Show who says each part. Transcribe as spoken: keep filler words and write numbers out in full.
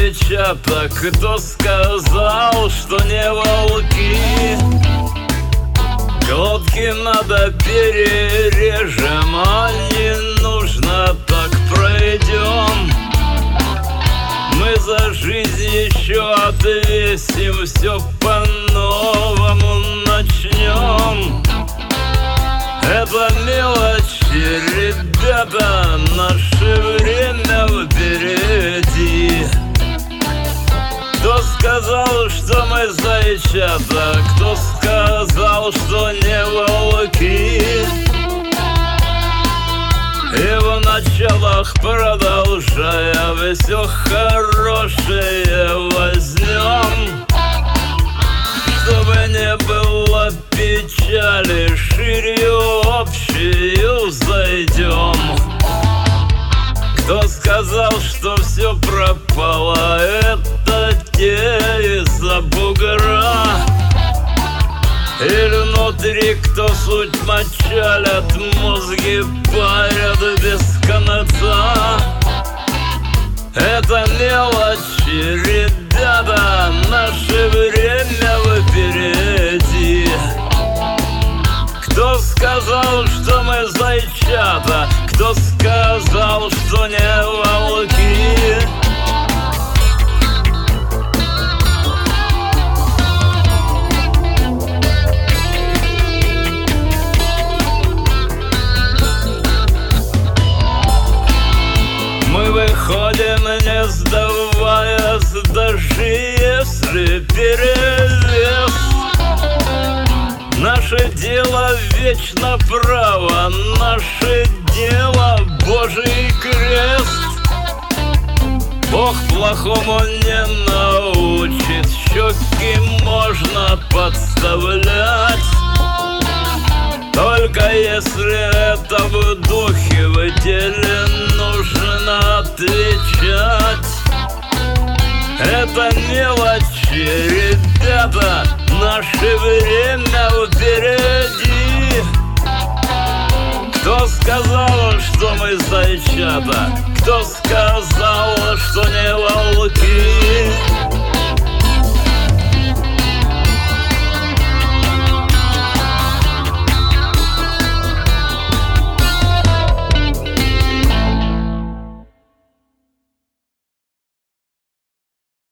Speaker 1: зайчата? Кто сказал, что не волки? Глотки надо перережем, а не нужно, так пройдем. Мы за жизнь еще отвесим, все по-новому начнем. Это мелочи, ребята, наше время впереди. Кто сказал, что мы зайчата? Кто сказал, что не волки? И в началах продолжая, все хорошее возьмем. Чтобы не было печали, шире общую зайдем. Кто сказал, что все пропало? Это те из-за бугра. Или внутри кто суть мочалят, мозги парят без конца. Это мелочи, ребята, наше время впереди. Кто сказал, что мы зайчата? Кто сказал, что не волки? Мы выходим, не сдаваясь, даже если перевес. Наше дело вечно право, наше дело Божий крест. Бог плохому не научит, щеки можно подставлять. Только если это в духе, в деле нужно отвечать. Это мелочи, ребята, наше время впереди. Кто сказал, что мы зайчата? Кто сказал, что не волки?